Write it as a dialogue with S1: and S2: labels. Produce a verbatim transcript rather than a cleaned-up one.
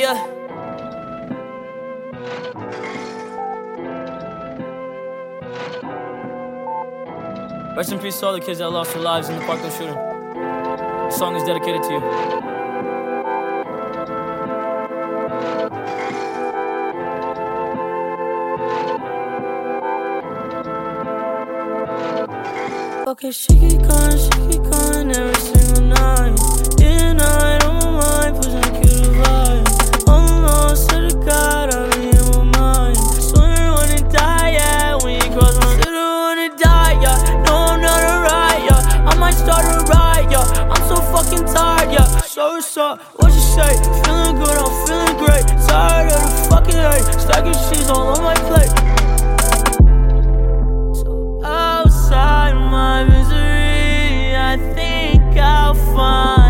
S1: yeah. Rest in peace to all the kids that lost their lives in the Parkland shooting. This song is dedicated to you.
S2: Okay, she keep calling, she keep calling every single night. Day and night on my mind, pushing a cute vibe. Almost to the God, I be in my mind. Swear I wanna die, yeah. When you cross my lips, I wanna die, yeah. No, I'm not alright, yeah. I might start a riot, yeah. I'm so fucking tired, yeah. So what's up? What you say? Feeling good, I'm feeling great. Tired of the fucking hate. Stacking cheese all on my plate. So outside my misery, I think I'll find